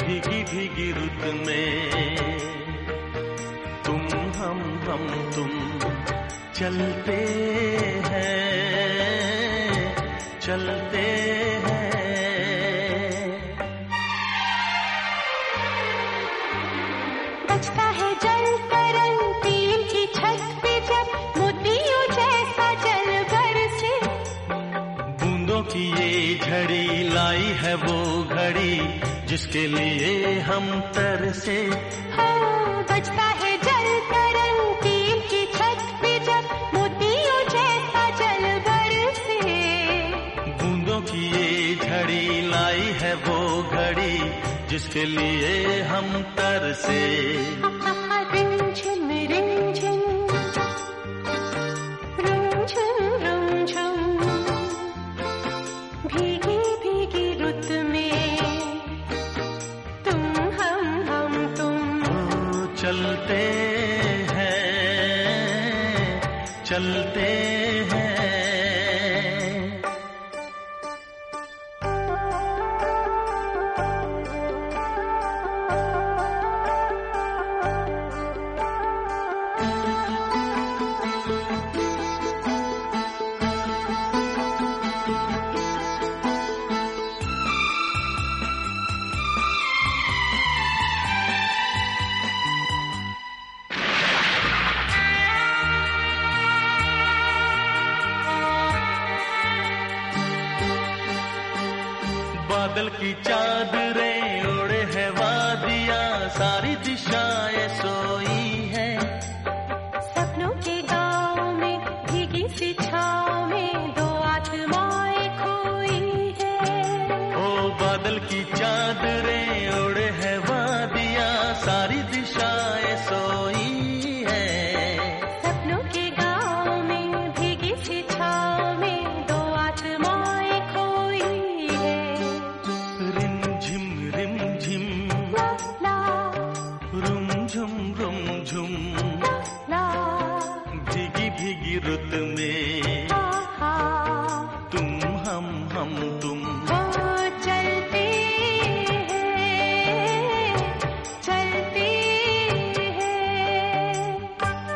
भीगी भीगी रुत में तुम हम तुम चलते हैं बजता है जल तरंग टील की छत पे जब मोतियों जैसा जल बरसे। बूंदों की ये झड़ी लाई है वो घड़ी जिसके लिए हम तरसे। हाँ, बजता है जल तरंग टील की छत पे जब मोतियों जैसा जल बरसे। बूंदों की ये झड़ी लाई है वो घड़ी जिसके लिए हम तरसे। रिमझिम रिमझिम रुमझुम रुमझुम भीगी भीगी रुत में तुम हम तुम चलते हैं बादल की चादरें ओढ़े है वादियां सारी दिशाएं सोई है। सपनों के गांव में भीगी सी छांव में दो आत्माएं खोई है। ओ बादल की चादरें ओढ़े है वादियां सारी दिशाएं सोई है। सपनों के गांव में भीगी सी छांव में दो आत्माएं खोई है। रिमझिम रिमझिम ला ला रुमझुम रुमझुम ला भीगी भीगी रुत में हा तुम हम तुम चलते हैं।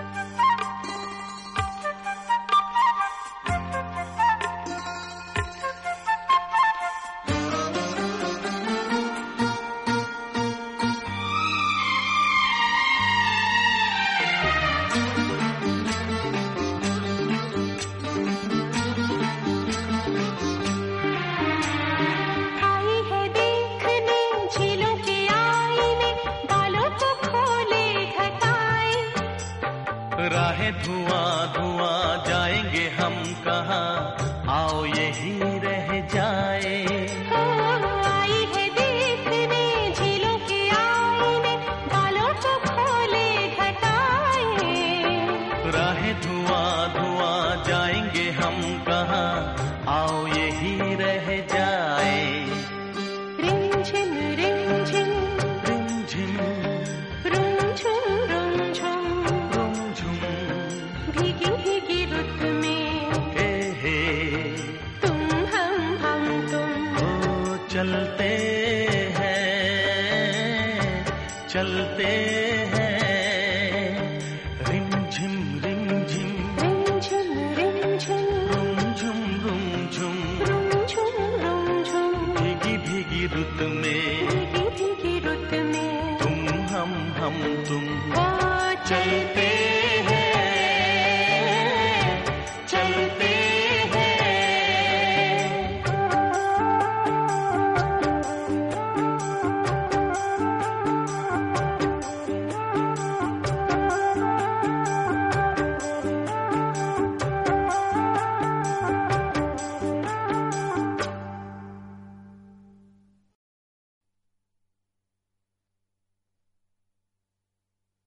आई है देखने झीलों के आईने बालों को खोले घटाए। राहें धुआं धुआं जाएंगे हम कहाँ आओ यही रह जाए। आई है देखने झीलों के आईने बालों को खोले घटाए। राहें धुआं धुआं जाएंगे हम कहाँ आओ यही रह जाए। रिमझिम रिमझिम रिमझिम रुमझुम रुमझुम रुमझुम भीगी भीगी रुत में हे तुम हम तुम ओ चलते हैं रिमझिम रिमझिम रिमझिम रिमझिम रुमझुम रुमझुम रुमझुम रुमझुम भीगी भीगी रुत में भीगी भीगी रुत में तुम हम तुम चलते